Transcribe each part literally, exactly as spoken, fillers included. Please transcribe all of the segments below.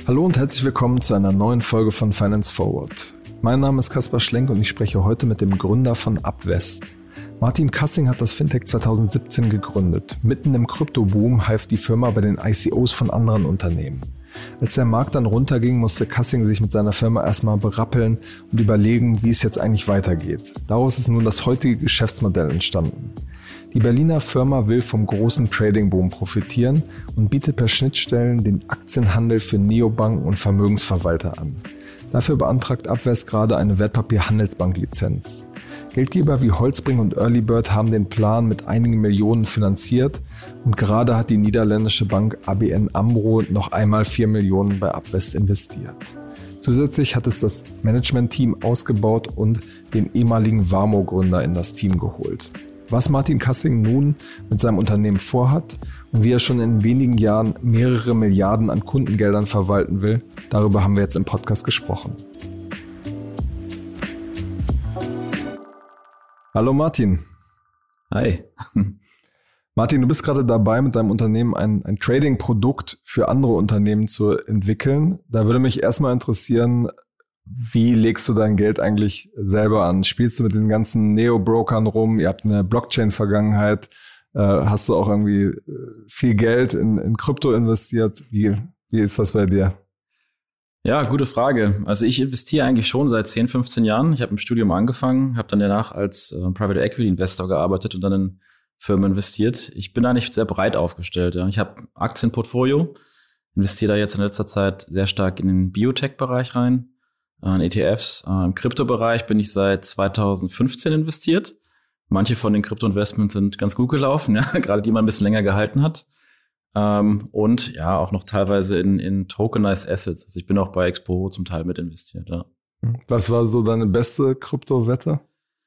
Hallo und herzlich willkommen zu einer neuen Folge von Finance Forward. Mein Name ist Kaspar Schlenk und ich spreche heute mit dem Gründer von Upvest. Martin Kassing hat das Fintech zwanzig siebzehn gegründet. Mitten im Kryptoboom half die Firma bei den I C Os von anderen Unternehmen. Als der Markt dann runterging, musste Kassing sich mit seiner Firma erstmal berappeln und überlegen, wie es jetzt eigentlich weitergeht. Daraus ist nun das heutige Geschäftsmodell entstanden. Die Berliner Firma will vom großen Trading-Boom profitieren und bietet per Schnittstellen den Aktienhandel für Neobanken und Vermögensverwalter an. Dafür beantragt Upvest gerade eine Wertpapierhandelsbank-Lizenz. Geldgeber wie Holzbring und Earlybird haben den Plan mit einigen Millionen finanziert und gerade hat die niederländische Bank A B N AMRO noch einmal vier Millionen bei Upvest investiert. Zusätzlich hat es das Management-Team ausgebaut und den ehemaligen Warmo-Gründer in das Team geholt. Was Martin Kassing nun mit seinem Unternehmen vorhat und wie er schon in wenigen Jahren mehrere Milliarden an Kundengeldern verwalten will, darüber haben wir jetzt im Podcast gesprochen. Hallo Martin. Hi. Martin, du bist gerade dabei, mit deinem Unternehmen ein, ein Trading-Produkt für andere Unternehmen zu entwickeln. Da würde mich erstmal interessieren, wie legst du dein Geld eigentlich selber an? Spielst du mit den ganzen Neo-Brokern rum? Ihr habt eine Blockchain-Vergangenheit. Äh, hast du auch irgendwie viel Geld in, in Krypto investiert? Wie, wie ist das bei dir? Ja, gute Frage. Also ich investiere eigentlich schon seit zehn, fünfzehn Jahren. Ich habe im Studium angefangen, habe dann danach als äh, Private Equity Investor gearbeitet und dann in Firmen investiert. Ich bin eigentlich sehr breit aufgestellt. Ja. Ich habe Aktienportfolio, investiere da jetzt in letzter Zeit sehr stark in den Biotech-Bereich rein. An E T Fs. Im Kryptobereich bin ich seit zwanzig fünfzehn investiert. Manche von den Krypto-Investments sind ganz gut gelaufen, ja, gerade die man ein bisschen länger gehalten hat. Ähm, und ja, auch noch teilweise in, in Tokenized Assets. Also ich bin auch bei Expo zum Teil mit investiert, ja. Was war so deine beste Kryptowette?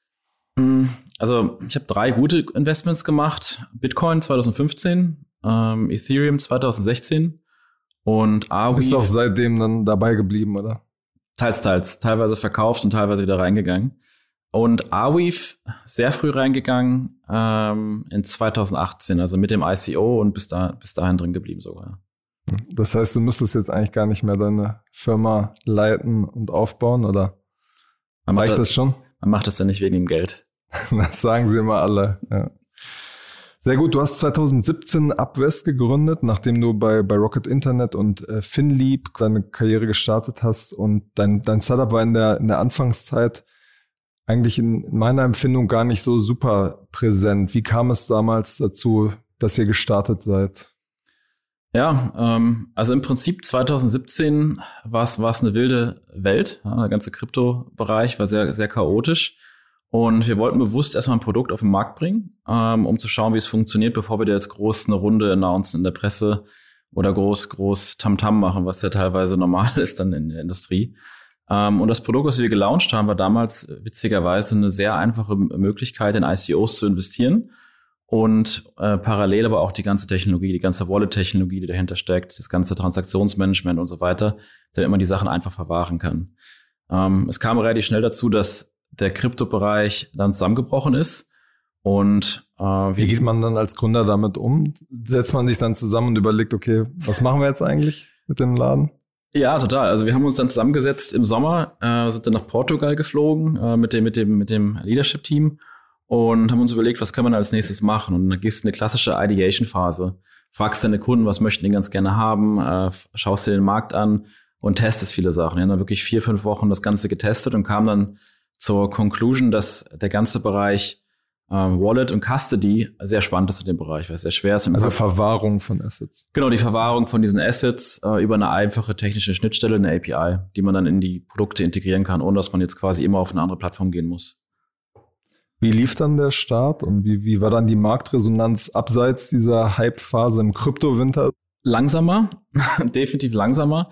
Also ich habe drei gute Investments gemacht. Bitcoin zwanzig fünfzehn, ähm, Ethereum zwanzig sechzehn und Arweave. Bist du auch seitdem dann dabei geblieben, oder? Teils, teils. Teilweise verkauft und teilweise wieder reingegangen. Und Arweave sehr früh reingegangen ähm, in zwanzig achtzehn, also mit dem I C O und bis, da, bis dahin drin geblieben sogar. Das heißt, du müsstest jetzt eigentlich gar nicht mehr deine Firma leiten und aufbauen, oder man reicht das, das schon? Man macht das ja nicht wegen dem Geld. Das sagen sie immer alle, ja. Sehr gut, du hast zwanzig siebzehn Upvest gegründet, nachdem du bei, bei Rocket Internet und äh, FinLeap deine Karriere gestartet hast und dein, dein Startup war in der, in der Anfangszeit eigentlich in, in meiner Empfindung gar nicht so super präsent. Wie kam es damals dazu, dass ihr gestartet seid? Ja, ähm, also im Prinzip zwanzig siebzehn war es war es eine wilde Welt. Ja, der ganze Kryptobereich war sehr, sehr chaotisch. Und wir wollten bewusst erstmal ein Produkt auf den Markt bringen, ähm, um zu schauen, wie es funktioniert, bevor wir da jetzt groß eine Runde announcen in der Presse oder groß, groß Tamtam machen, was ja teilweise normal ist dann in der Industrie. Ähm, und das Produkt, was wir gelauncht haben, war damals witzigerweise eine sehr einfache Möglichkeit, in I C Os zu investieren und äh, parallel aber auch die ganze Technologie, die ganze Wallet-Technologie, die dahinter steckt, das ganze Transaktionsmanagement und so weiter, damit man die Sachen einfach verwahren kann. Ähm, es kam relativ schnell dazu, dass der Kryptobereich dann zusammengebrochen ist. Und äh, wie, wie geht man dann als Gründer damit um? Setzt man sich dann zusammen und überlegt, okay, was machen wir jetzt eigentlich mit dem Laden? Ja, total. Also wir haben uns dann zusammengesetzt im Sommer, äh, sind dann nach Portugal geflogen äh, mit dem mit dem mit dem Leadership-Team und haben uns überlegt, was können wir als nächstes machen? Und dann gehst du eine klassische Ideation-Phase. Fragst deine Kunden, was möchten die ganz gerne haben, äh, schaust dir den Markt an und testest viele Sachen. Wir haben dann wirklich vier, fünf Wochen das Ganze getestet und kamen dann zur Conclusion, dass der ganze Bereich ähm, Wallet und Custody sehr spannend ist in dem Bereich, weil es sehr schwer ist. Also Verwahrung von Assets. Genau, die Verwahrung von diesen Assets äh, über eine einfache technische Schnittstelle, eine A P I, die man dann in die Produkte integrieren kann, ohne dass man jetzt quasi immer auf eine andere Plattform gehen muss. Wie lief dann der Start und wie, wie war dann die Marktresonanz abseits dieser Hype-Phase im Kryptowinter? Langsamer, definitiv langsamer.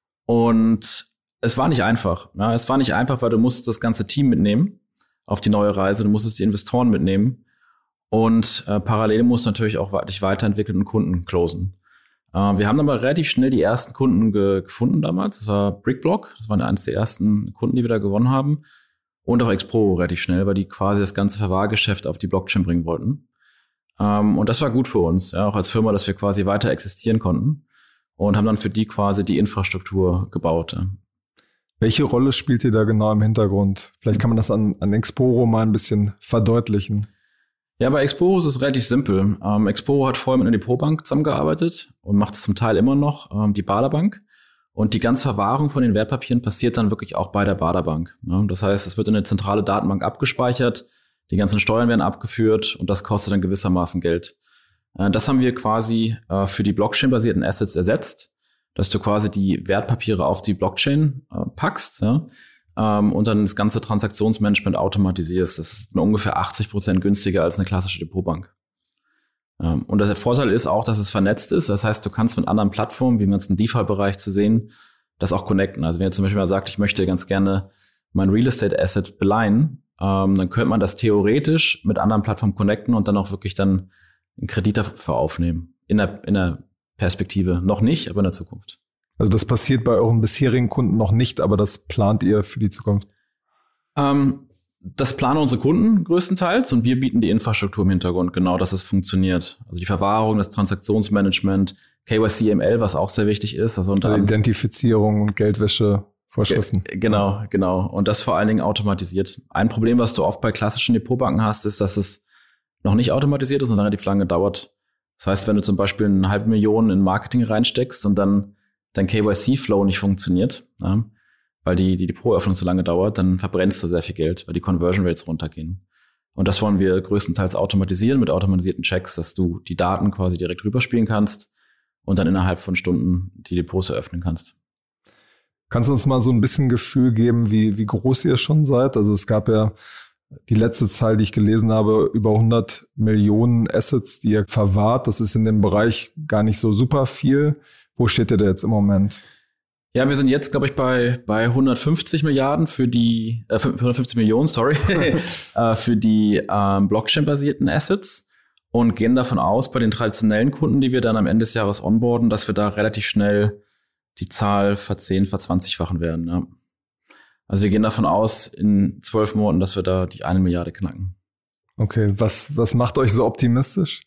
Und es war nicht einfach. Ja, es war nicht einfach, weil du musst das ganze Team mitnehmen auf die neue Reise. Du musstest die Investoren mitnehmen. Und äh, parallel musst du natürlich auch dich weiterentwickeln und Kunden closen. Äh, wir haben aber relativ schnell die ersten Kunden ge- gefunden damals. Das war Brickblock. Das waren eines der ersten Kunden, die wir da gewonnen haben. Und auch Expo relativ schnell, weil die quasi das ganze Verwahrgeschäft auf die Blockchain bringen wollten. Ähm, und das war gut für uns, ja, auch als Firma, dass wir quasi weiter existieren konnten. und haben dann für die quasi die Infrastruktur gebaut. Ja. Welche Rolle spielt ihr da genau im Hintergrund? Vielleicht kann man das an, an Exporo mal ein bisschen verdeutlichen. Ja, bei Exporo ist es relativ simpel. Ähm, Exporo hat vorher mit einer Depotbank zusammengearbeitet und macht es zum Teil immer noch, ähm, die Baderbank. Und die ganze Verwahrung von den Wertpapieren passiert dann wirklich auch bei der Baderbank. Ne? Das heißt, es wird in eine zentrale Datenbank abgespeichert, die ganzen Steuern werden abgeführt und das kostet dann gewissermaßen Geld. Äh, das haben wir quasi äh, für die Blockchain-basierten Assets ersetzt, dass du quasi die Wertpapiere auf die Blockchain äh, packst, ja? Um, und dann das ganze Transaktionsmanagement automatisierst. Das ist ungefähr achtzig Prozent günstiger als eine klassische Depotbank. Um, und der Vorteil ist auch, dass es vernetzt ist. Das heißt, du kannst mit anderen Plattformen, wie im ganzen DeFi-Bereich zu sehen, das auch connecten. Also wenn ihr zum Beispiel mal sagt, ich möchte ganz gerne mein Real Estate Asset beleihen, um, dann könnte man das theoretisch mit anderen Plattformen connecten und dann auch wirklich dann einen Kredit dafür aufnehmen. In der, in der Perspektive. Noch nicht, aber in der Zukunft. Also das passiert bei euren bisherigen Kunden noch nicht, aber das plant ihr für die Zukunft? Ähm, das planen unsere Kunden größtenteils und wir bieten die Infrastruktur im Hintergrund, genau, dass es funktioniert. Also die Verwahrung, das Transaktionsmanagement, K Y C M L, was auch sehr wichtig ist. Also unter also Identifizierung und Geldwäschevorschriften. Ge- genau, genau. Und das vor allen Dingen automatisiert. Ein Problem, was du oft bei klassischen Depotbanken hast, ist, dass es noch nicht automatisiert ist und relativ lange dauert. Das heißt, wenn du zum Beispiel eine halbe Million in Marketing reinsteckst und dann dein K Y C-Flow nicht funktioniert, ja, weil die, die Depotöffnung so lange dauert, dann verbrennst du sehr viel Geld, weil die Conversion Rates runtergehen. Und das wollen wir größtenteils automatisieren mit automatisierten Checks, dass du die Daten quasi direkt rüberspielen kannst und dann innerhalb von Stunden die Depots eröffnen kannst. Kannst du uns mal so ein bisschen Gefühl geben, wie, wie groß ihr schon seid? Also es gab ja die letzte Zahl, die ich gelesen habe, über hundert Millionen Assets, die ihr verwahrt. Das ist in dem Bereich gar nicht so super viel. Wo steht ihr da jetzt im Moment? Ja, wir sind jetzt, glaube ich, bei bei hundertfünfzig Milliarden für die, äh, hundertfünfzig Millionen, sorry, äh, für die ähm, Blockchain-basierten Assets und gehen davon aus, bei den traditionellen Kunden, die wir dann am Ende des Jahres onboarden, dass wir da relativ schnell die Zahl verzehn, verzwanzigfachen werden. Ja. Also wir gehen davon aus, in zwölf Monaten, dass wir da die eine Milliarde knacken. Okay, was was macht euch so optimistisch?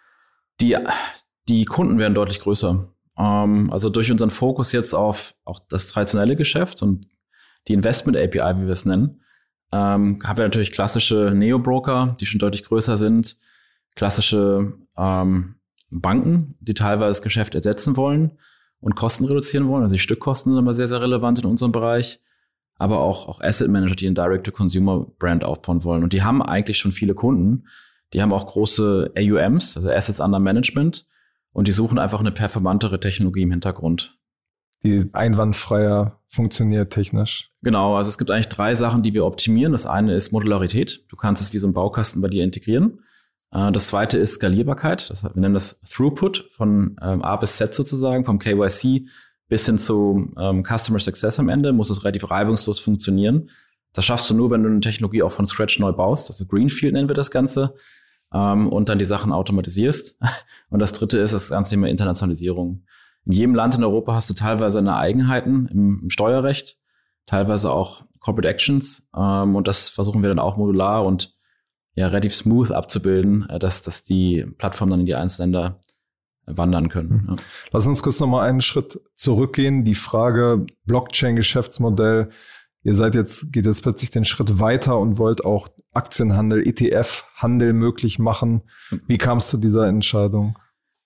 Die die Kunden werden deutlich größer. Also durch unseren Fokus jetzt auf auch das traditionelle Geschäft und die Investment-A P I, wie wir es nennen, ähm, haben wir natürlich klassische Neo-Broker, die schon deutlich größer sind, klassische ähm, Banken, die teilweise das Geschäft ersetzen wollen und Kosten reduzieren wollen. Also die Stückkosten sind immer sehr, sehr relevant in unserem Bereich, aber auch, auch Asset-Manager, die einen Direct-to-Consumer-Brand aufbauen wollen. Und die haben eigentlich schon viele Kunden. Die haben auch große A U Ms, also Assets Under Management. Und die suchen einfach eine performantere Technologie im Hintergrund. Die einwandfreier funktioniert technisch. Genau, also es gibt eigentlich drei Sachen, die wir optimieren. Das eine ist Modularität. Du kannst es wie so ein Baukasten bei dir integrieren. Das zweite ist Skalierbarkeit. Das, wir nennen das Throughput von ähm, A bis Z sozusagen, vom K Y C bis hin zu ähm, Customer Success am Ende. Muss es relativ reibungslos funktionieren. Das schaffst du nur, wenn du eine Technologie auch von Scratch neu baust. Also Greenfield nennen wir das Ganze. Um, und dann die Sachen automatisierst. Und das dritte ist das ganze Thema Internationalisierung. In jedem Land in Europa hast du teilweise eine Eigenheiten im, im Steuerrecht, teilweise auch Corporate Actions. Um, und das versuchen wir dann auch modular und ja relativ smooth abzubilden, dass, dass die Plattformen dann in die einzelnen Länder wandern können. Ja. Lass uns kurz nochmal einen Schritt zurückgehen. Die Frage Blockchain-Geschäftsmodell. Ihr seid jetzt, geht jetzt plötzlich den Schritt weiter und wollt auch Aktienhandel, E T F-Handel möglich machen. Wie kam es zu dieser Entscheidung?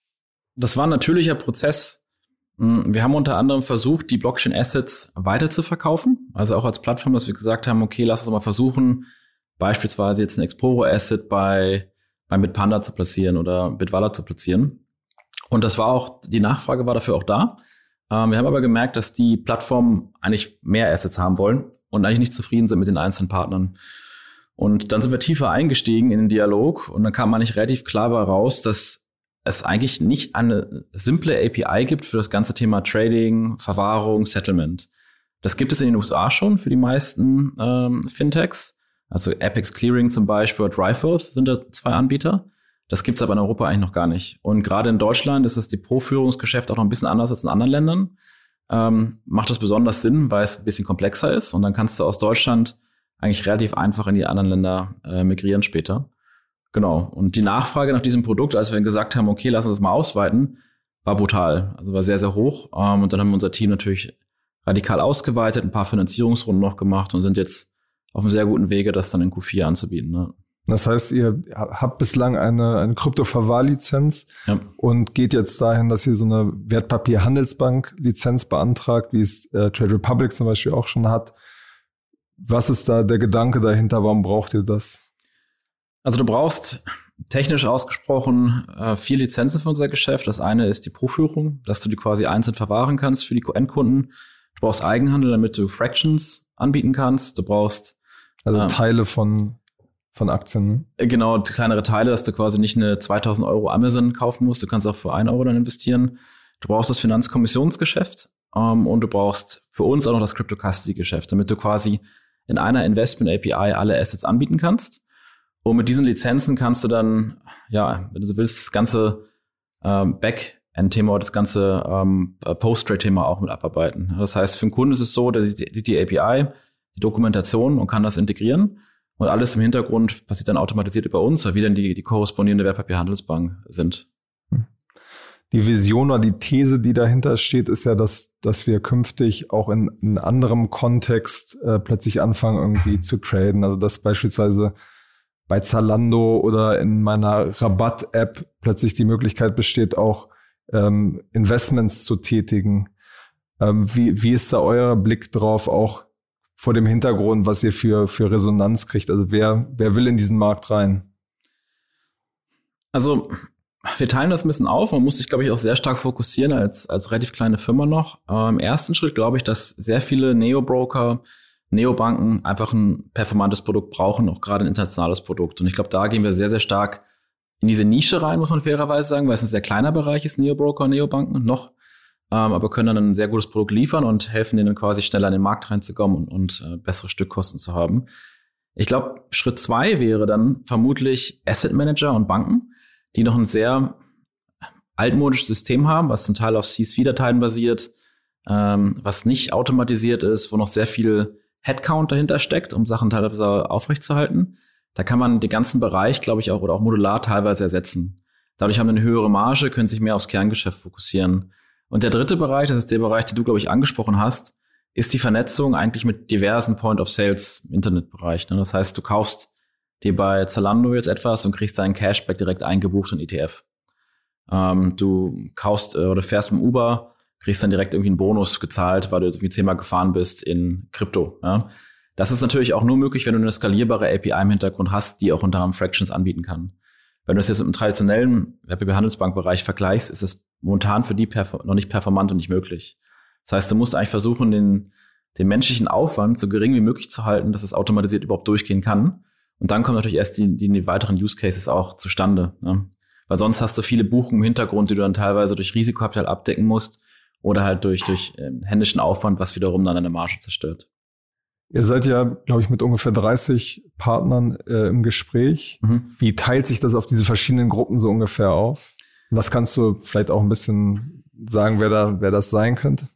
Das war ein natürlicher Prozess. Wir haben unter anderem versucht, die Blockchain-Assets weiter zu verkaufen. Also auch als Plattform, dass wir gesagt haben, okay, lass uns mal versuchen, beispielsweise jetzt ein Exporo-Asset bei, bei Bitpanda zu platzieren oder Bitwala zu platzieren. Und das war auch, die Nachfrage war dafür auch da. Ähm, wir haben aber gemerkt, dass die Plattformen eigentlich mehr Assets haben wollen und eigentlich nicht zufrieden sind mit den einzelnen Partnern. Und dann sind wir tiefer eingestiegen in den Dialog und dann kam eigentlich relativ klar raus, dass es eigentlich nicht eine simple A P I gibt für das ganze Thema Trading, Verwahrung, Settlement. Das gibt es in den U S A schon für die meisten ähm, Fintechs. Also Apex Clearing zum Beispiel oder Dryfoth sind da zwei Anbieter. Das gibt's aber in Europa eigentlich noch gar nicht. Und gerade in Deutschland ist das Depotführungsgeschäft auch noch ein bisschen anders als in anderen Ländern. Ähm, macht das besonders Sinn, weil es ein bisschen komplexer ist. Und dann kannst du aus Deutschland eigentlich relativ einfach in die anderen Länder äh, migrieren später. Genau. Und die Nachfrage nach diesem Produkt, als wir gesagt haben, okay, lass uns das mal ausweiten, war brutal. Also war sehr, sehr hoch. Ähm, und dann haben wir unser Team natürlich radikal ausgeweitet, ein paar Finanzierungsrunden noch gemacht und sind jetzt auf einem sehr guten Wege, das dann in Q vier anzubieten. Ne? Das heißt, ihr habt bislang eine, eine Krypto-Verwahrlizenz ja. und geht jetzt dahin, dass ihr so eine Wertpapierhandelsbank-Lizenz beantragt, wie es äh, Trade Republic zum Beispiel auch schon hat. Was ist da der Gedanke dahinter? Warum braucht ihr das? Also du brauchst technisch ausgesprochen äh, vier Lizenzen für unser Geschäft. Das eine ist die Pro-Führung, dass du die quasi einzeln verwahren kannst für die Endkunden. Du brauchst Eigenhandel, damit du Fractions anbieten kannst. Du brauchst also äh, Teile von Von Aktien. Genau, kleinere Teile, dass du quasi nicht eine zweitausend Euro Amazon kaufen musst. Du kannst auch für einen Euro dann investieren. Du brauchst das Finanzkommissionsgeschäft ähm, und du brauchst für uns auch noch das Crypto-Custody-Geschäft, damit du quasi in einer Investment-A P I alle Assets anbieten kannst. Und mit diesen Lizenzen kannst du dann, ja, wenn du so willst, das ganze ähm, Backend-Thema oder das ganze ähm, Post-Trade-Thema auch mit abarbeiten. Das heißt, für den Kunden ist es so, dass die, die A P I, die Dokumentation und kann das integrieren. Und alles im Hintergrund passiert dann automatisiert über uns, weil wir dann die, die korrespondierende Wertpapierhandelsbank sind. Die Vision oder die These, die dahinter steht, ist ja, dass, dass wir künftig auch in, in anderem Kontext äh, plötzlich anfangen, irgendwie zu traden. Also dass beispielsweise bei Zalando oder in meiner Rabatt-App plötzlich die Möglichkeit besteht, auch ähm, Investments zu tätigen. Ähm, wie, wie ist da euer Blick drauf, auch vor dem Hintergrund, was ihr für, für Resonanz kriegt? Also wer, wer will in diesen Markt rein? Also wir teilen das ein bisschen auf. Man muss sich, glaube ich, auch sehr stark fokussieren als, als relativ kleine Firma noch. Äh, Im ersten Schritt glaube ich, dass sehr viele Neo-Broker, Neobanken einfach ein performantes Produkt brauchen, auch gerade ein internationales Produkt. Und ich glaube, da gehen wir sehr, sehr stark in diese Nische rein, muss man fairerweise sagen, weil es ein sehr kleiner Bereich ist, Neo-Broker, Neobanken noch. Ähm, aber können dann ein sehr gutes Produkt liefern und helfen denen quasi schneller in den Markt reinzukommen und, und äh, bessere Stückkosten zu haben. Ich glaube, Schritt zwei wäre dann vermutlich Asset Manager und Banken, die noch ein sehr altmodisches System haben, was zum Teil auf C S V-Dateien basiert, ähm, was nicht automatisiert ist, wo noch sehr viel Headcount dahinter steckt, um Sachen teilweise aufrechtzuerhalten. Da kann man den ganzen Bereich, glaube ich, auch oder auch modular teilweise ersetzen. Dadurch haben wir eine höhere Marge, können sich mehr aufs Kerngeschäft fokussieren. Und der dritte Bereich, das ist der Bereich, den du, glaube ich, angesprochen hast, ist die Vernetzung eigentlich mit diversen Point-of-Sales im Internetbereich. Das heißt, du kaufst dir bei Zalando jetzt etwas und kriegst deinen Cashback direkt eingebucht in E T F. Ähm, du kaufst äh, oder fährst mit Uber, kriegst dann direkt irgendwie einen Bonus gezahlt, weil du irgendwie zehnmal gefahren bist in Krypto. Ja? Das ist natürlich auch nur möglich, wenn du eine skalierbare A P I im Hintergrund hast, die auch unter anderem Fractions anbieten kann. Wenn du das jetzt im traditionellen Wertpapierhandelsbankbereich vergleichst, ist es momentan für die perf- noch nicht performant und nicht möglich. Das heißt, du musst eigentlich versuchen, den, den menschlichen Aufwand so gering wie möglich zu halten, dass es automatisiert überhaupt durchgehen kann. Und dann kommen natürlich erst die, die, die weiteren Use Cases auch zustande. Ne? Weil sonst hast du viele Buchungen im Hintergrund, die du dann teilweise durch Risikokapital abdecken musst oder halt durch, durch äh, händischen Aufwand, was wiederum dann deine Marge zerstört. Ihr seid ja, glaube ich, mit ungefähr dreißig Partnern äh, im Gespräch. Mhm. Wie teilt sich das auf diese verschiedenen Gruppen so ungefähr auf? Was kannst du vielleicht auch ein bisschen sagen, wer da, wer das sein könnte?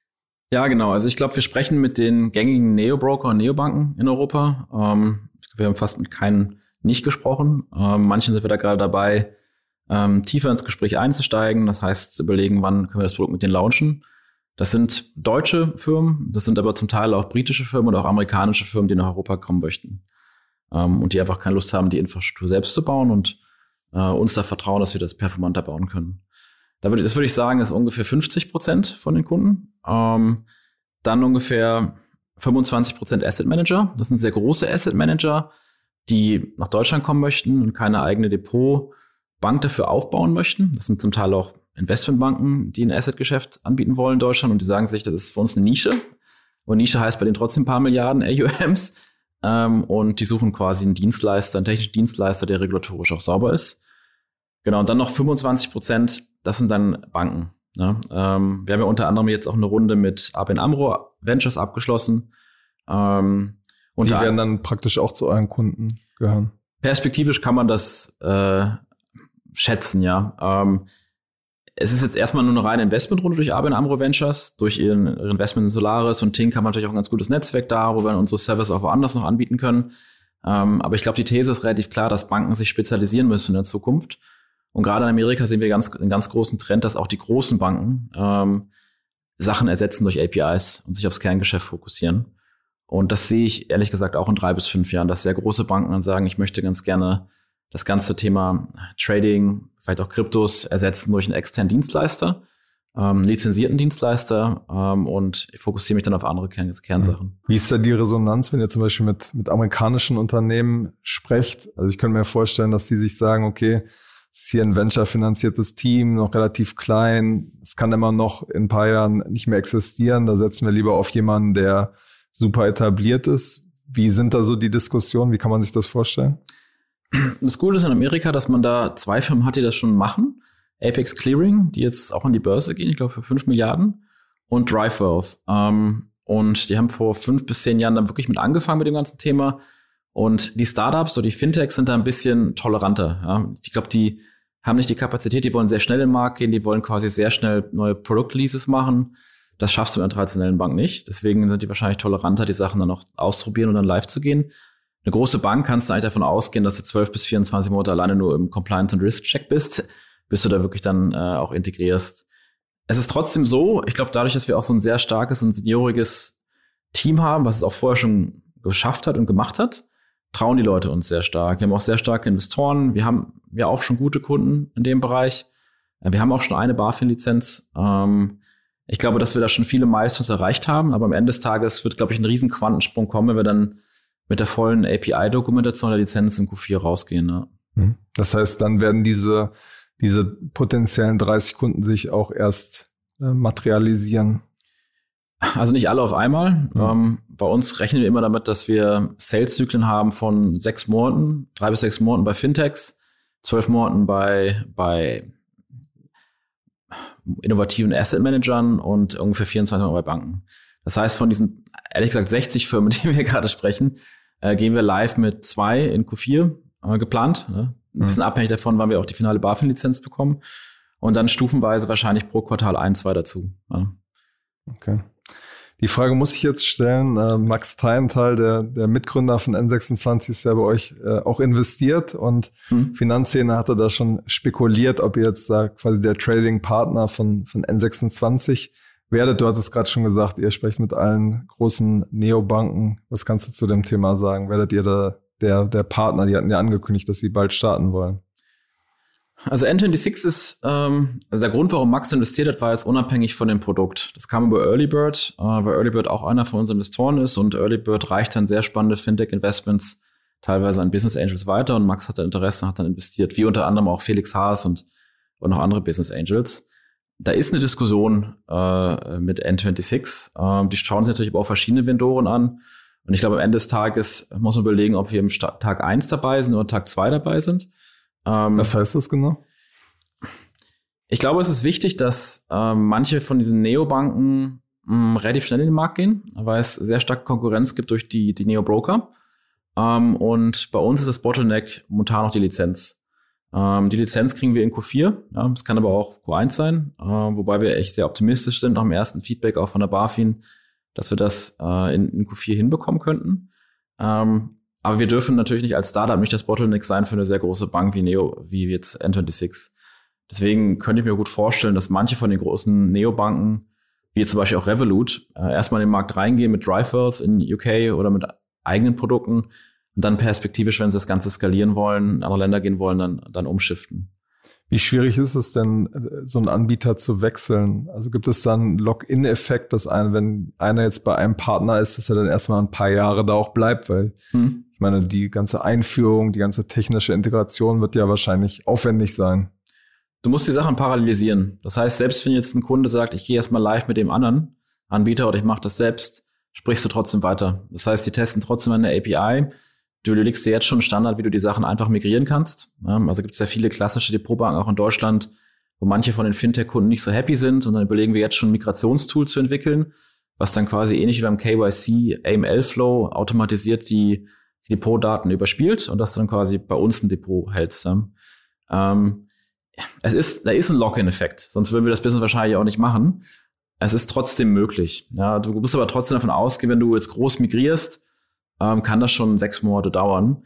Ja, genau. Also ich glaube, wir sprechen mit den gängigen Neo-Broker und Neobanken in Europa. Ähm, wir haben fast mit keinen nicht gesprochen. Ähm, manchen sind wir da gerade dabei, ähm, tiefer ins Gespräch einzusteigen. Das heißt, zu überlegen, wann können wir das Produkt mit denen launchen. Das sind deutsche Firmen, das sind aber zum Teil auch britische Firmen und auch amerikanische Firmen, die nach Europa kommen möchten. Ähm, und die einfach keine Lust haben, die Infrastruktur selbst zu bauen und äh, uns da vertrauen, dass wir das performanter bauen können. Da würde, das würde ich sagen, ist ungefähr fünfzig Prozent von den Kunden. Ähm, dann ungefähr fünfundzwanzig Prozent Asset Manager. Das sind sehr große Asset Manager, die nach Deutschland kommen möchten und keine eigene Depotbank dafür aufbauen möchten. Das sind zum Teil auch Investmentbanken, die ein Asset-Geschäft anbieten wollen in Deutschland und die sagen sich, das ist für uns eine Nische. Und Nische heißt bei denen trotzdem ein paar Milliarden A U Ms. Ähm, und die suchen quasi einen Dienstleister, einen technischen Dienstleister, der regulatorisch auch sauber ist. Genau, und dann noch fünfundzwanzig Prozent, das sind dann Banken. Ne? Ähm, wir haben ja unter anderem jetzt auch eine Runde mit A B N AMRO Ventures abgeschlossen. Ähm, und die werden dann praktisch auch zu euren Kunden gehören? Perspektivisch kann man das äh, schätzen, ja. Ähm, Es ist jetzt erstmal nur eine reine Investmentrunde durch A B N AMRO Ventures. Durch ihren Investment in Solaris und Tink haben wir natürlich auch ein ganz gutes Netzwerk da, wo wir unsere Services auch woanders noch anbieten können. Ähm, aber ich glaube, die These ist relativ klar, dass Banken sich spezialisieren müssen in der Zukunft. Und gerade in Amerika sehen wir ganz, einen ganz großen Trend, dass auch die großen Banken ähm, Sachen ersetzen durch A P Is und sich aufs Kerngeschäft fokussieren. Und das sehe ich ehrlich gesagt auch in drei bis fünf Jahren, dass sehr große Banken dann sagen, ich möchte ganz gerne das ganze Thema Trading, vielleicht auch Kryptos ersetzen durch einen externen Dienstleister, ähm, lizenzierten Dienstleister ähm, und ich fokussiere mich dann auf andere Kern- Kernsachen. Wie ist da die Resonanz, wenn ihr zum Beispiel mit, mit amerikanischen Unternehmen sprecht? Also ich könnte mir vorstellen, dass die sich sagen, okay, es ist hier ein venture-finanziertes Team, noch relativ klein, es kann immer noch in ein paar Jahren nicht mehr existieren, da setzen wir lieber auf jemanden, der super etabliert ist. Wie sind da so die Diskussionen? Wie kann man sich das vorstellen? Das Gute ist in Amerika, dass man da zwei Firmen hat, die das schon machen. Apex Clearing, die jetzt auch an die Börse gehen, ich glaube für fünf Milliarden. Und DriveWealth. Ähm, und die haben vor fünf bis zehn Jahren dann wirklich mit angefangen mit dem ganzen Thema. Und die Startups oder die Fintechs sind da ein bisschen toleranter. Ja. Ich glaube, die haben nicht die Kapazität, die wollen sehr schnell in den Markt gehen, die wollen quasi sehr schnell neue Product-Releases machen. Das schaffst du in einer traditionellen Bank nicht. Deswegen sind die wahrscheinlich toleranter, die Sachen dann auch auszuprobieren und dann live zu gehen. Eine große Bank kannst du eigentlich davon ausgehen, dass du zwölf bis vierundzwanzig Monate alleine nur im Compliance- und Risk-Check bist, bis du da wirklich dann äh, auch integrierst. Es ist trotzdem so, ich glaube, dadurch, dass wir auch so ein sehr starkes und senioriges Team haben, was es auch vorher schon geschafft hat und gemacht hat, trauen die Leute uns sehr stark. Wir haben auch sehr starke Investoren. Wir haben ja auch schon gute Kunden in dem Bereich. Wir haben auch schon eine BaFin-Lizenz. Ähm, Ich glaube, dass wir da schon viele Milestones erreicht haben, aber am Ende des Tages wird, glaube ich, ein riesen Quantensprung kommen, wenn wir dann mit der vollen A P I-Dokumentation der Lizenz im Q vier rausgehen. Ne? Das heißt, dann werden diese, diese potenziellen dreißig Kunden sich auch erst äh, materialisieren. Also nicht alle auf einmal. Mhm. Ähm, bei uns rechnen wir immer damit, dass wir Sales-Zyklen haben von sechs Monaten, drei bis sechs Monaten bei Fintechs, zwölf Monaten bei, bei innovativen Asset-Managern und ungefähr vierundzwanzig Mal bei Banken. Das heißt, von diesen, ehrlich gesagt, sechzig Firmen, mit denen wir gerade sprechen, äh, gehen wir live mit zwei in Q vier äh, geplant. Ne? Ein bisschen mhm. abhängig davon, wann wir auch die finale BaFin-Lizenz bekommen. Und dann stufenweise wahrscheinlich pro Quartal ein, zwei dazu. Ja. Okay. Die Frage muss ich jetzt stellen. Äh, Max Teilenthal, der, der Mitgründer von N sechsundzwanzig, ist ja bei euch äh, auch investiert und hm. Finanzszene hatte da schon spekuliert, ob ihr jetzt da quasi der Trading-Partner von, von N sechsundzwanzig werdet. Du hattest gerade schon gesagt, ihr sprecht mit allen großen Neobanken. Was kannst du zu dem Thema sagen? Werdet ihr da der, der Partner? Die hatten ja angekündigt, dass sie bald starten wollen. Also N sechsundzwanzig ist, ähm, also der Grund, warum Max investiert hat, war jetzt unabhängig von dem Produkt. Das kam über Earlybird, äh, weil Earlybird auch einer von unseren Investoren ist und Earlybird reicht dann sehr spannende Fintech-Investments teilweise an Business Angels weiter und Max hatte Interesse, hat dann investiert, wie unter anderem auch Felix Haas und, und noch andere Business Angels. Da ist eine Diskussion äh, mit N sechsundzwanzig. Äh, die schauen sich natürlich aber auch verschiedene Vendoren an. Und ich glaube, am Ende des Tages muss man überlegen, ob wir im Sta- Tag eins dabei sind oder Tag zwei dabei sind. Ähm, Was heißt das genau? Ich glaube, es ist wichtig, dass ähm, manche von diesen Neobanken mh, relativ schnell in den Markt gehen, weil es sehr starke Konkurrenz gibt durch die, die Neo-Broker. Ähm, und bei uns ist das Bottleneck momentan noch die Lizenz. Ähm, die Lizenz kriegen wir in Q vier, ja, es kann aber auch Q eins sein, äh, wobei wir echt sehr optimistisch sind, nach dem ersten Feedback auch von der BaFin, dass wir das äh, in, in Q vier hinbekommen könnten. Ähm, aber wir dürfen natürlich nicht als Startup nicht das Bottleneck sein für eine sehr große Bank wie Neo, wie jetzt N sechsundzwanzig. Deswegen könnte ich mir gut vorstellen, dass manche von den großen Neobanken, wie zum Beispiel auch Revolut, äh, erstmal in den Markt reingehen mit DriveWealth in U K oder mit eigenen Produkten und dann perspektivisch, wenn sie das Ganze skalieren wollen, in andere Länder gehen wollen, dann, dann umschiften. Wie schwierig ist es denn, so einen Anbieter zu wechseln? Also gibt es dann einen Lock-in-Effekt, dass ein, wenn einer jetzt bei einem Partner ist, dass er dann erstmal ein paar Jahre da auch bleibt? Weil hm. ich meine, die ganze Einführung, die ganze technische Integration wird ja wahrscheinlich aufwendig sein. Du musst die Sachen parallelisieren. Das heißt, selbst wenn jetzt ein Kunde sagt, ich gehe erstmal live mit dem anderen Anbieter oder ich mache das selbst, sprichst du trotzdem weiter. Das heißt, die testen trotzdem eine A P I. Du legst dir jetzt schon einen Standard, wie du die Sachen einfach migrieren kannst. Also gibt es ja viele klassische Depotbanken auch in Deutschland, wo manche von den Fintech-Kunden nicht so happy sind. Und dann überlegen wir jetzt schon ein Migrationstool zu entwickeln, was dann quasi ähnlich wie beim K Y C A M L-Flow automatisiert die, die Depotdaten überspielt und dass du dann quasi bei uns ein Depot hältst. Ähm, es ist, da ist ein Lock-in-Effekt, sonst würden wir das Business wahrscheinlich auch nicht machen. Es ist trotzdem möglich. Ja, du musst aber trotzdem davon ausgehen, wenn du jetzt groß migrierst, ähm, kann das schon sechs Monate dauern.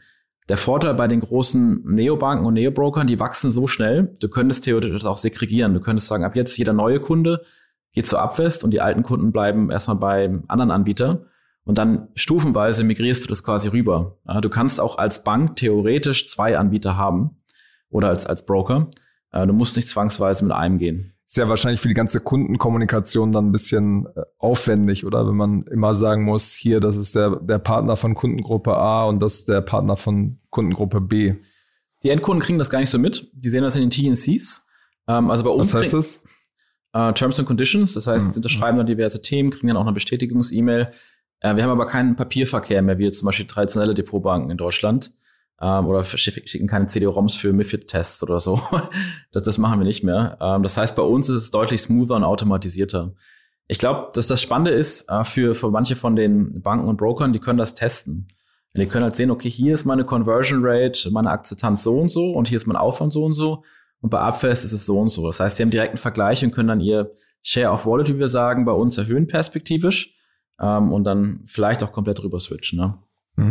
Der Vorteil bei den großen Neobanken und Neobrokern, die wachsen so schnell, du könntest theoretisch auch segregieren. Du könntest sagen, ab jetzt jeder neue Kunde geht zur Upvest und die alten Kunden bleiben erstmal beim anderen Anbieter. Und dann stufenweise migrierst du das quasi rüber. Ja, du kannst auch als Bank theoretisch zwei Anbieter haben oder als, als Broker. Äh, du musst nicht zwangsweise mit einem gehen. Ist ja wahrscheinlich für die ganze Kundenkommunikation dann ein bisschen äh, aufwendig, oder? Wenn man immer sagen muss, hier, das ist der, der Partner von Kundengruppe A und das ist der Partner von Kundengruppe B. Die Endkunden kriegen das gar nicht so mit. Die sehen das in den T and Cs. Ähm, also bei uns Was heißt das? Äh, Terms and Conditions. Das heißt, Mhm. sie unterschreiben dann diverse Themen, kriegen dann auch eine Bestätigungs-E-Mail. Äh, wir haben aber keinen Papierverkehr mehr, wie jetzt zum Beispiel traditionelle Depotbanken in Deutschland. Ähm, oder schicken keine C D-ROMs für MiFID-Tests oder so. das, das machen wir nicht mehr. Ähm, das heißt, bei uns ist es deutlich smoother und automatisierter. Ich glaube, dass das Spannende ist äh, für, für manche von den Banken und Brokern, die können das testen. Die können halt sehen, okay, hier ist meine Conversion Rate, meine Akzeptanz so und so und hier ist mein Aufwand so und so. Und bei Upvest ist es so und so. Das heißt, die haben direkt einen Vergleich und können dann ihr Share of Wallet, wie wir sagen, bei uns erhöhen perspektivisch ähm, und dann vielleicht auch komplett rüber switchen. Ne? Mhm.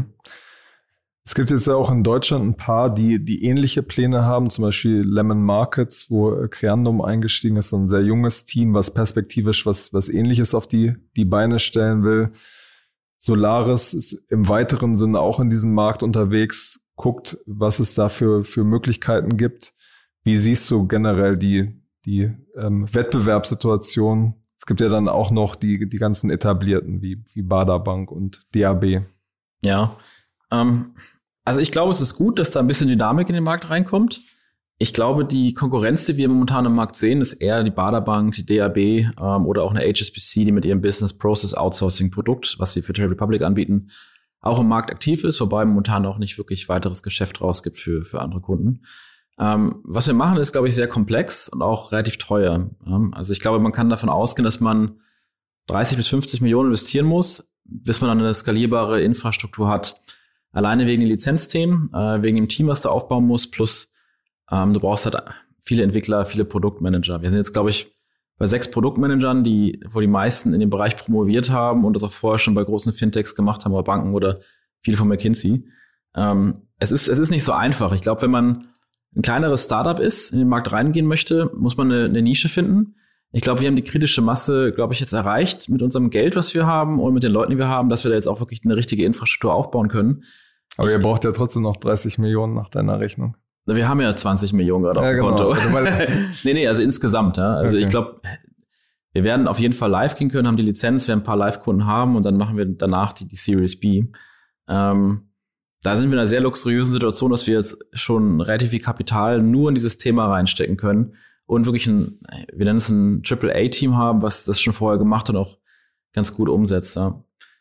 Es gibt jetzt ja auch in Deutschland ein paar, die die ähnliche Pläne haben, zum Beispiel Lemon Markets, wo Creandum eingestiegen ist, so ein sehr junges Team, was perspektivisch was was Ähnliches auf die die Beine stellen will. Solaris ist im weiteren Sinne auch in diesem Markt unterwegs, guckt, was es da für für Möglichkeiten gibt. Wie siehst du generell die die ähm, Wettbewerbssituation? Es gibt ja dann auch noch die die ganzen etablierten wie wie Baderbank und D A B. Ja, ähm, also ich glaube, es ist gut, dass da ein bisschen Dynamik in den Markt reinkommt. Ich glaube, die Konkurrenz, die wir momentan im Markt sehen, ist eher die Baderbank, die D A B ähm, oder auch eine H S B C, die mit ihrem Business Process Outsourcing Produkt, was sie für Trade Republic anbieten, auch im Markt aktiv ist, wobei momentan auch nicht wirklich weiteres Geschäft rausgibt für für andere Kunden. Ähm, was wir machen, ist, glaube ich, sehr komplex und auch relativ teuer. Ähm, also ich glaube, man kann davon ausgehen, dass man dreißig bis fünfzig Millionen investieren muss, bis man dann eine skalierbare Infrastruktur hat. Alleine wegen den Lizenzthemen, äh, wegen dem Team, was du aufbauen musst, plus ähm, du brauchst halt viele Entwickler, viele Produktmanager. Wir sind jetzt, glaube ich, bei sechs Produktmanagern, die, wo die meisten in dem Bereich promoviert haben und das auch vorher schon bei großen Fintechs gemacht haben, bei Banken oder viele von McKinsey. Ähm, es ist, es ist nicht so einfach. Ich glaube, wenn man ein kleineres Startup ist, in den Markt reingehen möchte, muss man eine, eine Nische finden. Ich glaube, wir haben die kritische Masse, glaube ich, jetzt erreicht mit unserem Geld, was wir haben und mit den Leuten, die wir haben, dass wir da jetzt auch wirklich eine richtige Infrastruktur aufbauen können. Aber ihr braucht ja trotzdem noch dreißig Millionen nach deiner Rechnung. Wir haben ja zwanzig Millionen gerade ja, auf dem genau. Konto. nee, nee, also insgesamt. Ja. Also okay. Ich glaube, wir werden auf jeden Fall live gehen können, haben die Lizenz, werden ein paar Live-Kunden haben und dann machen wir danach die, die Series B. Ähm, da sind wir in einer sehr luxuriösen Situation, dass wir jetzt schon relativ viel Kapital nur in dieses Thema reinstecken können und wirklich ein, wir nennen es ein Triple A Team haben, was das schon vorher gemacht und auch ganz gut umsetzt. Ja.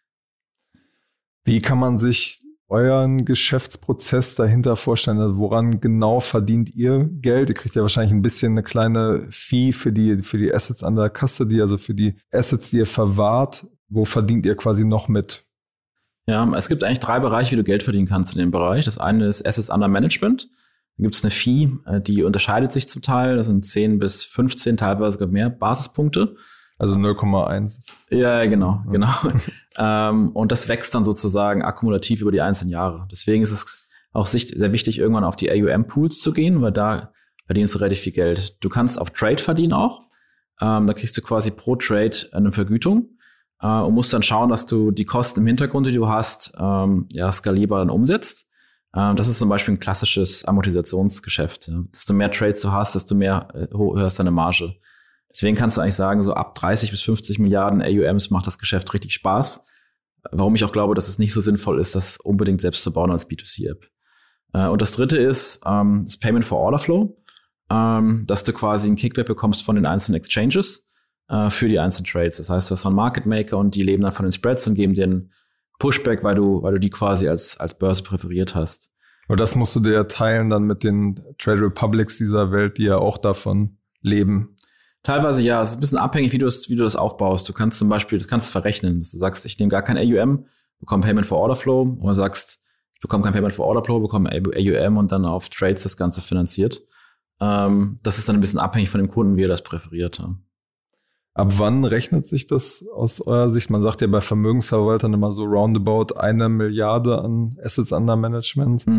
Wie kann man sich euren Geschäftsprozess dahinter vorstellen? Also woran genau verdient ihr Geld? Ihr kriegt ja wahrscheinlich ein bisschen eine kleine Fee für die, für die Assets under Custody, also für die Assets, die ihr verwahrt. Wo verdient ihr quasi noch mit? Ja, es gibt eigentlich drei Bereiche, wie du Geld verdienen kannst in dem Bereich. Das eine ist Assets under Management. Da gibt es eine Fee, die unterscheidet sich zum Teil. Das sind zehn bis fünfzehn, teilweise sogar mehr Basispunkte. Also null Komma eins. Ja, genau, genau. ähm, und das wächst dann sozusagen akkumulativ über die einzelnen Jahre. Deswegen ist es auch sehr wichtig, irgendwann auf die A U M-Pools zu gehen, weil da verdienst du relativ viel Geld. Du kannst auf Trade verdienen auch. Ähm, da kriegst du quasi pro Trade eine Vergütung äh, und musst dann schauen, dass du die Kosten im Hintergrund, die du hast, ähm, ja, skalierbar dann umsetzt. Ähm, das ist zum Beispiel ein klassisches Amortisationsgeschäft. Ja. Desto mehr Trades du hast, desto mehr äh, hörst deine Marge. Deswegen kannst du eigentlich sagen, so ab dreißig bis fünfzig Milliarden A U Ms macht das Geschäft richtig Spaß. Warum ich auch glaube, dass es nicht so sinnvoll ist, das unbedingt selbst zu bauen als B zwei C-App. Und das dritte ist ähm, das Payment for Order Flow, ähm, dass du quasi einen Kickback bekommst von den einzelnen Exchanges äh, für die einzelnen Trades. Das heißt, du hast einen Market Maker und die leben dann von den Spreads und geben dir einen Pushback, weil du, weil du die quasi als, als Börse präferiert hast. Und das musst du dir ja teilen dann mit den Trade Republics dieser Welt, die ja auch davon leben. Teilweise ja, es ist ein bisschen abhängig, wie du es, wie du das aufbaust. Du kannst zum Beispiel, das kannst du verrechnen, dass du sagst, ich nehme gar kein A U M, bekomme Payment for Order Flow, oder sagst, ich bekomme kein Payment for Order Flow, bekomme A U M und dann auf Trades das Ganze finanziert. Ähm, das ist dann ein bisschen abhängig von dem Kunden, wie er das präferiert. Ja. Ab wann rechnet sich das aus eurer Sicht? Man sagt ja bei Vermögensverwaltern immer so roundabout eine Milliarde an Assets under Management. Hm.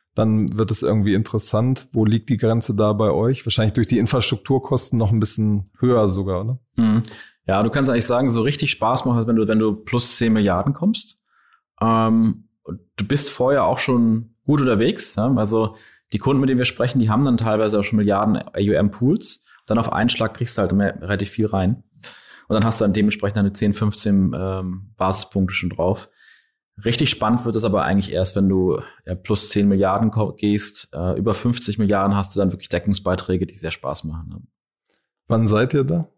dann wird es irgendwie interessant. Wo liegt die Grenze da bei euch? Wahrscheinlich durch die Infrastrukturkosten noch ein bisschen höher sogar, ne? Mhm. Ja, du kannst eigentlich sagen, so richtig Spaß macht es, wenn du, wenn du plus zehn Milliarden kommst. Ähm, du bist vorher auch schon gut unterwegs. Ja? Also die Kunden, mit denen wir sprechen, die haben dann teilweise auch schon Milliarden A U M-Pools. Dann auf einen Schlag kriegst du halt mehr, relativ viel rein. Und dann hast du dann dementsprechend eine zehn, fünfzehn ähm, Basispunkte schon drauf. Richtig spannend wird es aber eigentlich erst, wenn du ja, plus zehn Milliarden gehst. Äh, über fünfzig Milliarden hast du dann wirklich Deckungsbeiträge, die sehr Spaß machen. Ne? Wann seid ihr da?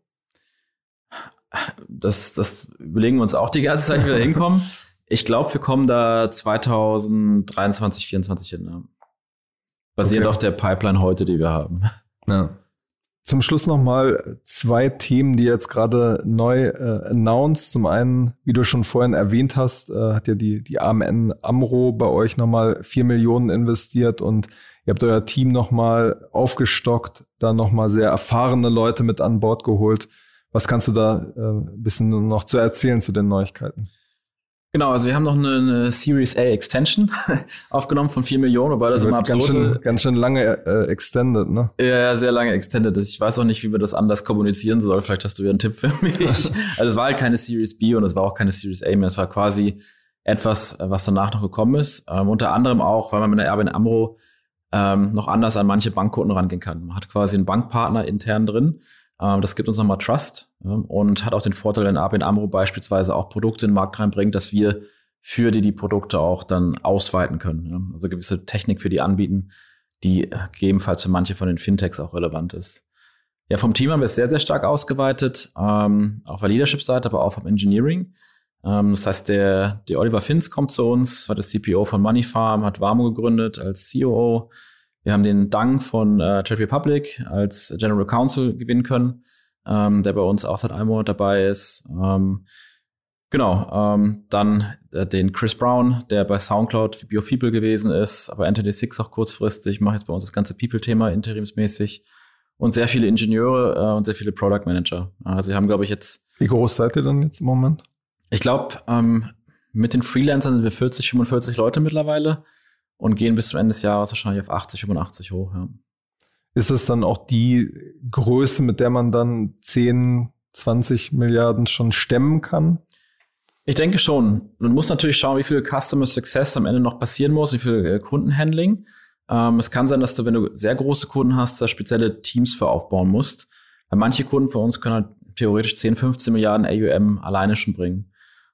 Das, das überlegen wir uns auch die ganze Zeit, wie wir da hinkommen. Ich glaube, wir kommen da zwanzig dreiundzwanzig, vierundzwanzig hin. Ne? Basierend okay. auf der Pipeline heute, die wir haben. Ja. Zum Schluss nochmal zwei Themen, die jetzt gerade neu äh, announced. Zum einen, wie du schon vorhin erwähnt hast, äh, hat ja die, die A M N AMRO bei euch nochmal vier Millionen investiert und ihr habt euer Team nochmal aufgestockt, da nochmal sehr erfahrene Leute mit an Bord geholt. Was kannst du da äh, ein bisschen noch zu erzählen zu den Neuigkeiten? Genau, also wir haben noch eine, eine Series A Extension aufgenommen von vier Millionen, wobei das immer absurd ganz schön, ganz schön lange äh, extended, ne? Ja, ja, sehr lange extended. Ich weiß auch nicht, wie wir das anders kommunizieren sollen. Vielleicht hast du ja einen Tipp für mich. Also es war halt keine Series B und es war auch keine Series A mehr. Es war quasi etwas, was danach noch gekommen ist. Ähm, unter anderem auch, weil man mit der A B N AMRO ähm, noch anders an manche Bankkunden rangehen kann. Man hat quasi einen Bankpartner intern drin. Das gibt uns nochmal Trust, ja, und hat auch den Vorteil, wenn A B N AMRO beispielsweise auch Produkte in den Markt reinbringt, dass wir für die die Produkte auch dann ausweiten können. Ja. Also gewisse Technik für die anbieten, die gegebenenfalls für manche von den Fintechs auch relevant ist. Ja, vom Team haben wir es sehr, sehr stark ausgeweitet, ähm, auf der Leadership-Seite, aber auch vom Engineering. Ähm, das heißt, der, der Oliver Finz kommt zu uns, war der C P O von Moneyfarm, hat Vamo gegründet als C O O. Wir haben den Dang von äh, Trade Republic als General Counsel gewinnen können, ähm, der bei uns auch seit einem Monat dabei ist. Ähm, genau, ähm, dann äh, den Chris Brown, der bei SoundCloud V P of People gewesen ist, aber Enter the Six auch kurzfristig, macht jetzt bei uns das ganze People-Thema interimsmäßig. Und sehr viele Ingenieure äh, und sehr viele Product Manager. Also wir haben, glaube ich, jetzt... Wie groß seid ihr dann jetzt im Moment? Ich glaube, ähm, mit den Freelancern sind wir vierzig, fünfundvierzig Leute mittlerweile. Und gehen bis zum Ende des Jahres wahrscheinlich auf achtzig, fünfundachtzig hoch. Ja. Ist es dann auch die Größe, mit der man dann zehn, zwanzig Milliarden schon stemmen kann? Ich denke schon. Man muss natürlich schauen, wie viel Customer Success am Ende noch passieren muss, wie viel äh, Kundenhandling. Ähm, es kann sein, dass du, wenn du sehr große Kunden hast, da spezielle Teams für aufbauen musst. Weil manche Kunden von uns können halt theoretisch zehn, fünfzehn Milliarden A U M alleine schon bringen.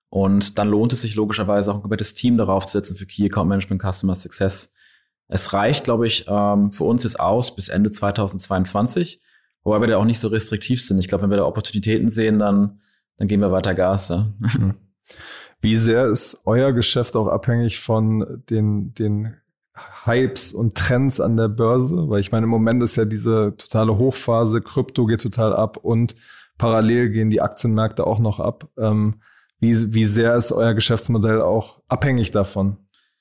Und dann lohnt es sich logischerweise auch ein komplettes Team darauf zu setzen für Key Account Management, Customer Success. Es reicht, glaube ich, für uns jetzt aus bis Ende zweitausendzweiundzwanzig, wobei wir da auch nicht so restriktiv sind. Ich glaube, wenn wir da Opportunitäten sehen, dann, dann geben wir weiter Gas. Ja. Wie sehr ist euer Geschäft auch abhängig von den, den Hypes und Trends an der Börse? Weil ich meine, im Moment ist ja diese totale Hochphase, Krypto geht total ab und parallel gehen die Aktienmärkte auch noch ab. Ähm, Wie, wie sehr ist euer Geschäftsmodell auch abhängig davon?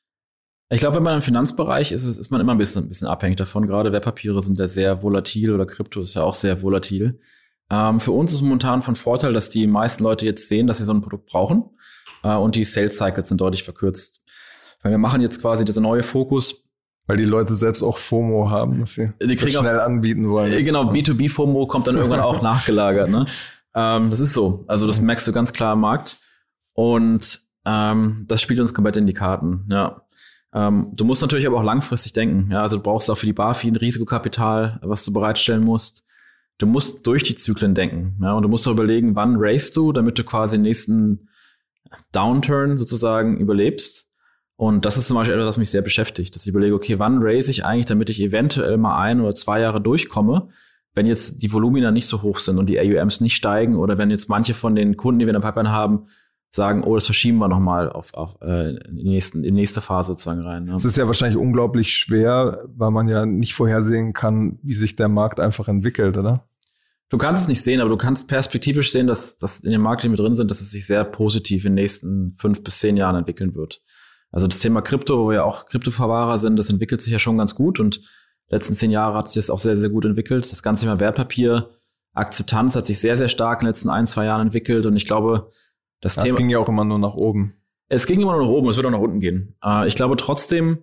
Ich glaube, wenn man im Finanzbereich ist, ist man immer ein bisschen, ein bisschen abhängig davon. Gerade Wertpapiere sind ja sehr volatil oder Krypto ist ja auch sehr volatil. Ähm, für uns ist momentan von Vorteil, dass die meisten Leute jetzt sehen, dass sie so ein Produkt brauchen äh, und die Sales Cycles sind deutlich verkürzt. Weil wir machen jetzt quasi dieser neue Fokus. Weil die Leute selbst auch FOMO haben, dass sie die das schnell auch, anbieten wollen. Äh, genau, B zwei B FOMO kommt dann irgendwann auch nachgelagert. Ne? Ähm, das ist so. Also das merkst du ganz klar im Markt. Und ähm, das spielt uns komplett in die Karten, ja. Ähm, du musst natürlich aber auch langfristig denken. Ja, also du brauchst auch für die BaFin Risikokapital, was du bereitstellen musst. Du musst durch die Zyklen denken. Ja, und du musst auch überlegen, wann raisest du, damit du quasi den nächsten Downturn sozusagen überlebst. Und das ist zum Beispiel etwas, was mich sehr beschäftigt. Dass ich überlege, okay, wann raise ich eigentlich, damit ich eventuell mal ein oder zwei Jahre durchkomme, wenn jetzt die Volumina nicht so hoch sind und die A U Ms nicht steigen oder wenn jetzt manche von den Kunden, die wir in der Pipeline haben, sagen, oh, das verschieben wir nochmal auf, auf äh, in, die nächsten, in die nächste Phase sozusagen rein. Ja. Es ist ja wahrscheinlich unglaublich schwer, weil man ja nicht vorhersehen kann, wie sich der Markt einfach entwickelt, oder? Du kannst es nicht sehen, aber du kannst perspektivisch sehen, dass, dass in dem Markt, die wir drin sind, dass es sich sehr positiv in den nächsten fünf bis zehn Jahren entwickeln wird. Also das Thema Krypto, wo wir auch Kryptoverwahrer sind, das entwickelt sich ja schon ganz gut und die letzten zehn Jahre hat sich das auch sehr, sehr gut entwickelt. Das ganze Thema Wertpapier, Akzeptanz hat sich sehr, sehr stark in den letzten ein, zwei Jahren entwickelt und ich glaube, das, das Thema... Es ging ja auch immer nur nach oben. Es ging immer nur nach oben, es wird auch nach unten gehen. Äh, ich glaube trotzdem,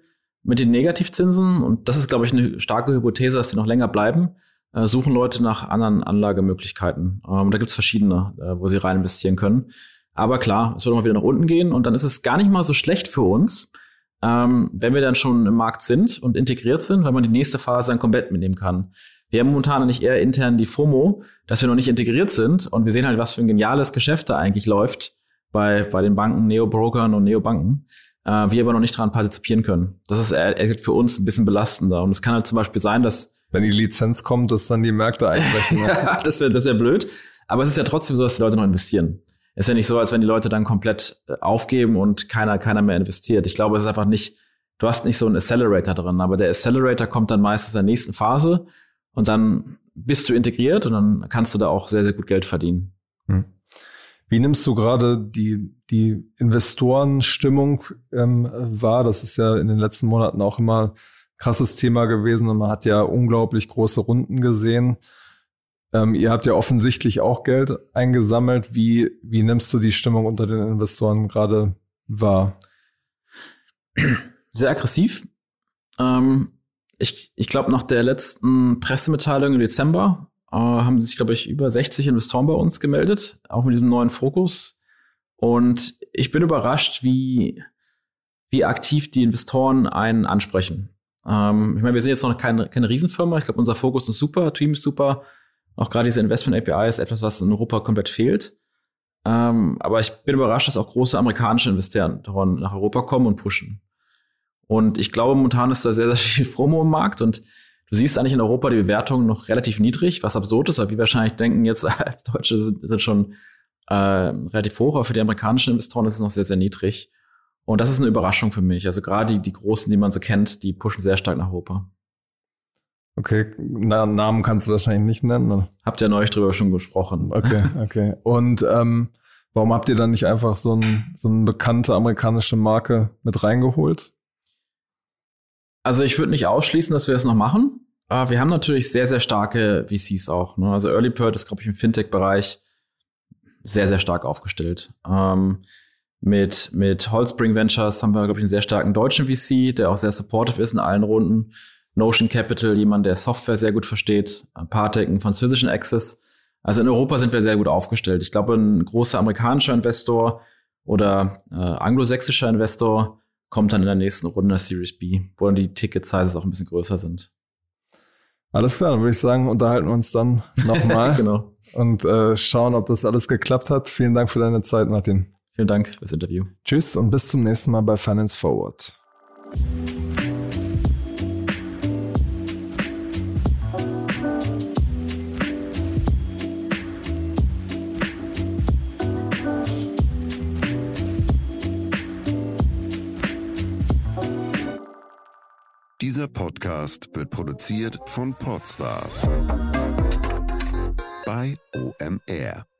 mit den Negativzinsen, und das ist, glaube ich, eine starke Hypothese, dass die noch länger bleiben, äh, suchen Leute nach anderen Anlagemöglichkeiten. Ähm, da gibt es verschiedene, äh, wo sie rein investieren können. Aber klar, es wird mal wieder nach unten gehen und dann ist es gar nicht mal so schlecht für uns, ähm, wenn wir dann schon im Markt sind und integriert sind, weil man die nächste Phase dann komplett mitnehmen kann. Wir haben momentan nicht eher intern die FOMO, dass wir noch nicht integriert sind und wir sehen halt, was für ein geniales Geschäft da eigentlich läuft bei, bei den Banken, Neobrokern und Neobanken, äh, wir aber noch nicht daran partizipieren können. Das ist äh, für uns ein bisschen belastender und es kann halt zum Beispiel sein, dass wenn die Lizenz kommt, dass dann die Märkte einbrechen. Ja, das wäre das wär blöd, aber es ist ja trotzdem so, dass die Leute noch investieren. Es ist ja nicht so, als wenn die Leute dann komplett aufgeben und keiner keiner mehr investiert. Ich glaube, es ist einfach nicht, du hast nicht so einen Accelerator drin, aber der Accelerator kommt dann meistens in der nächsten Phase und dann bist du integriert und dann kannst du da auch sehr, sehr gut Geld verdienen. Hm. Wie nimmst du gerade die, die Investorenstimmung ähm, wahr? Das ist ja in den letzten Monaten auch immer ein krasses Thema gewesen und man hat ja unglaublich große Runden gesehen. Ähm, ihr habt ja offensichtlich auch Geld eingesammelt. Wie, wie nimmst du die Stimmung unter den Investoren gerade wahr? Sehr aggressiv. Ähm, ich ich glaube, nach der letzten Pressemitteilung im Dezember äh, haben sich, glaube ich, über sechzig Investoren bei uns gemeldet, auch mit diesem neuen Fokus. Und ich bin überrascht, wie, wie aktiv die Investoren einen ansprechen. Ähm, ich meine, wir sind jetzt noch keine, keine Riesenfirma. Ich glaube, unser Fokus ist super, Team ist super. Auch gerade diese Investment-A P I ist etwas, was in Europa komplett fehlt. Ähm, aber ich bin überrascht, dass auch große amerikanische Investoren nach Europa kommen und pushen. Und ich glaube, momentan ist da sehr, sehr viel FOMO im Markt. Und du siehst eigentlich in Europa die Bewertungen noch relativ niedrig, was absurd ist, weil wir wahrscheinlich denken, jetzt als Deutsche sind, sind schon äh, relativ hoch, aber für die amerikanischen Investoren ist es noch sehr, sehr niedrig. Und das ist eine Überraschung für mich. Also gerade die, die Großen, die man so kennt, die pushen sehr stark nach Europa. Okay, Na, Namen kannst du wahrscheinlich nicht nennen. Oder? Habt ihr neulich drüber schon gesprochen. Okay, okay. Und ähm, warum habt ihr dann nicht einfach so, ein, so eine bekannte amerikanische Marke mit reingeholt? Also ich würde nicht ausschließen, dass wir das noch machen. Aber wir haben natürlich sehr, sehr starke V Cs auch. Ne? Also Earlypird ist, glaube ich, im Fintech-Bereich sehr, sehr stark aufgestellt. Ähm, mit mit Holzbring Ventures haben wir, glaube ich, einen sehr starken deutschen V C, der auch sehr supportive ist in allen Runden. Notion Capital, jemand, der Software sehr gut versteht. Partec, einen französischen Access. Also in Europa sind wir sehr gut aufgestellt. Ich glaube, ein großer amerikanischer Investor oder äh, anglosächsischer Investor kommt dann in der nächsten Runde der Series B, wo dann die Ticket-Sizes auch ein bisschen größer sind. Alles klar, dann würde ich sagen, unterhalten wir uns dann nochmal genau. und äh, schauen, ob das alles geklappt hat. Vielen Dank für deine Zeit, Martin. Vielen Dank fürs Interview. Tschüss und bis zum nächsten Mal bei Finance Forward. Dieser Podcast wird produziert von Podstars bei O M R.